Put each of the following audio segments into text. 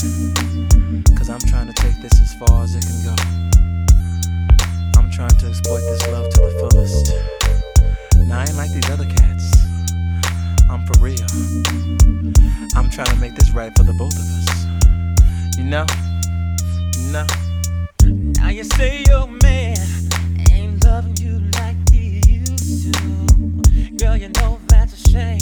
Cause I'm trying to take this as far as it can go. I'm trying to exploit this love to the fullest. Now I ain't like these other cats. I'm for real. I'm trying to make this right for the both of us. You know? Now you say your man ain't loving you like he used to. Girl, you know that's a shame.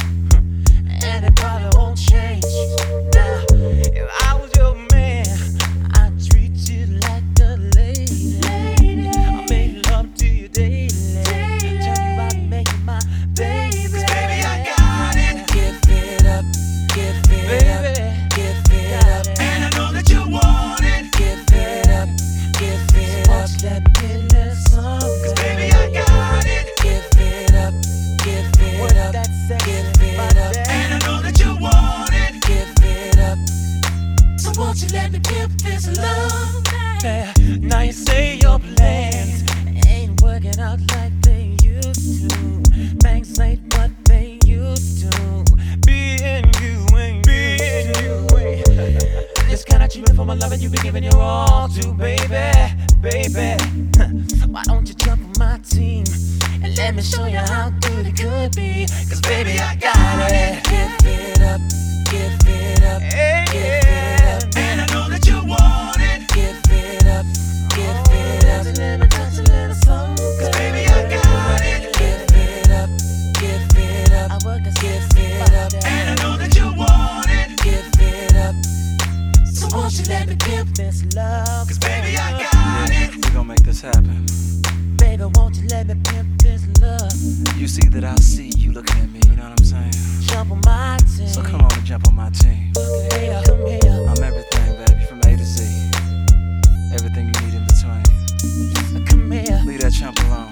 And it probably won't change. Now, if I was your man, I'd treat you like a lady. I make love to you daily. Tell you I'd make you my baby. 'Cause baby, I got it. Give it up, give it up, give it up. And I know that you want it. Give it up, give it up. So let me get a little something. 'Cause baby, I got it. Give it up, give it up, give it up. And I know that you want it. Give it up. So won't you let me give this love? Yeah. Now you say your plans ain't working out like they used to. Things ain't what they used to. Being you ain't being you ain't. This kind of treatment for my love and you be giving your all to, baby, baby. Why don't you jump on my team and let me show you how good it could be? 'Cause baby, I got it. Give it up, give it up, give it up. And I know that you want it. Give it up, give it up. Let me touch a little something. 'Cause baby, I got it. Give it up, give it up. I work to give it up. And I know that you want it. Give it up. So won't you let me give this love? 'Cause baby, I got it. We gon' make this happen. Baby, won't you let me pimp this love? You see that I see you looking at me, you know what I'm saying? Jump on my team. So come on and jump on my team. Look here, come here. I'm everything, baby, from A to Z. Everything you need in between. Come here. Leave that chump alone.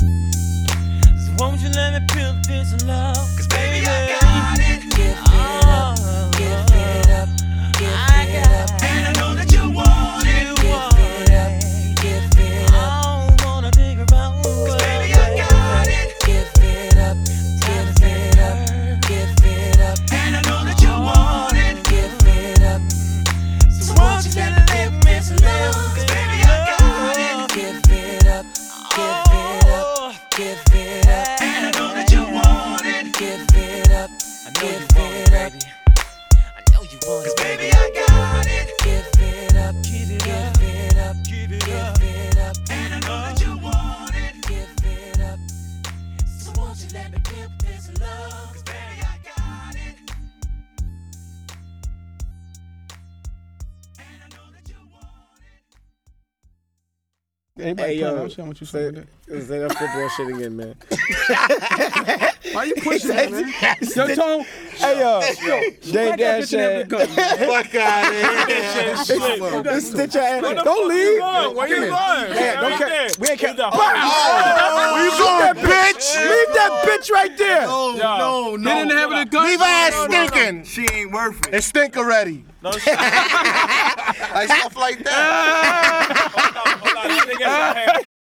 So won't you let me pimp this love? 'Cause baby, I got it. Give it up, give it up, give it up. And I know that you want it. Give it up, give it up. I wanna dig around. 'Cause baby, I got it. Give it up, give it up, give it up. And I know that you want it. Give it up. So won't you let me live this love? 'Cause baby, I got it. Give it up, give it up, give it up. And I know that you want it. Give it up, give it up. I know you want it. 'Cause baby, I got it. Give it up, give it up, give it up. And I know that you want it. Give it up. So won't you let me give this love? 'Cause baby, I got it. And I know that you want it. Anybody Hey, playing? yo, I'm saying what you saying with that. say that football shit again, man. Why you pushing that, man? Yo, Tone. Hey, yo, Jay Dash said, Fuck out of here. stitch your ass. Don't leave. Where you going? Hey, don't care. We ain't care. Where you going, bitch? Leave that bitch right there. No. They didn't have it in gun. Leave her ass stinking. She ain't worth it. It stink already. Like stuff like that.